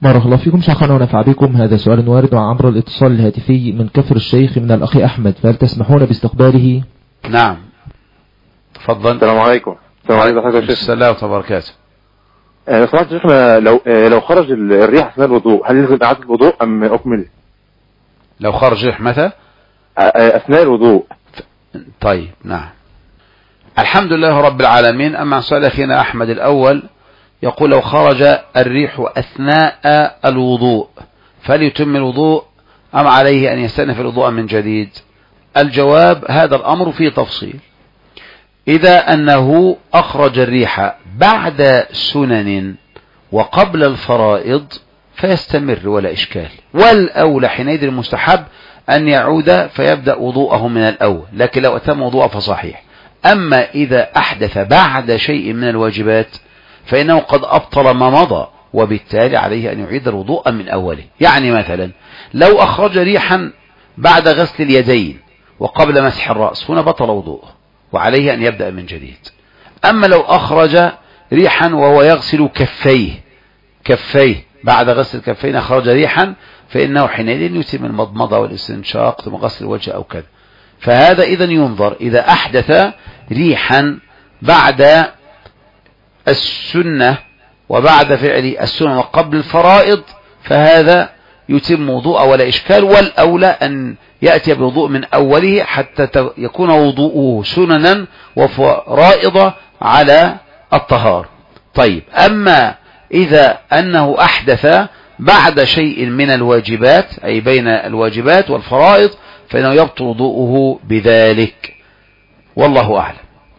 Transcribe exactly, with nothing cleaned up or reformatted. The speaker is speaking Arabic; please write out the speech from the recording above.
بارك الله فيكم شيخنا ونفع بكم. هذا سؤال وارد عبر الاتصال الهاتفي من كفر الشيخ من الأخ أحمد، فهل تسمحون باستقباله؟ نعم تفضل. السلام عليكم. السلام عليكم ورحمة الله وبركاته. السلام وبركاته. لو سمحت شيخنا، لو لو خرج الريح أثناء الوضوء هل يلزم إعادة الوضوء أم أكمل؟ لو خرج الريح متى؟ أثناء الوضوء. طيب نعم. الحمد لله رب العالمين. أما عن سؤال أخينا أحمد الأول، يقول لو خرج الريح أثناء الوضوء فليتم الوضوء أم عليه أن يستأنف الوضوء من جديد؟ الجواب هذا الأمر فيه تفصيل. إذا أنه أخرج الريح بعد سنن وقبل الفرائض فيستمر ولا إشكال، والأولى حينئذ المستحب أن يعود فيبدأ وضوءه من الأول، لكن لو أتم وضوءه فصحيح. أما إذا أحدث بعد شيء من الواجبات فإنه قد أبطل ما مضى، وبالتالي عليه أن يعيد الوضوء من أوله. يعني مثلا لو أخرج ريحا بعد غسل اليدين وقبل مسح الرأس هنا بطل وضوءه وعليه أن يبدأ من جديد. أما لو أخرج ريحا وهو يغسل كفيه كفيه بعد غسل الكفين أخرج ريحا فإنه حينئذ يتم المضمضة والاستنشاق ثم غسل الوجه أو كذا. فهذا إذن ينظر، إذا أحدث ريحا بعد السنة وبعد فعل السنة وقبل الفرائض فهذا يتم وضوء ولا إشكال، والأولى أن يأتي بوضوء من أوله حتى يكون وضوءه سننا وفرائض على الطهار. طيب أما إذا أنه أحدث بعد شيء من الواجبات أي بين الواجبات والفرائض فإنه يبطل وضوءه بذلك، والله أعلم.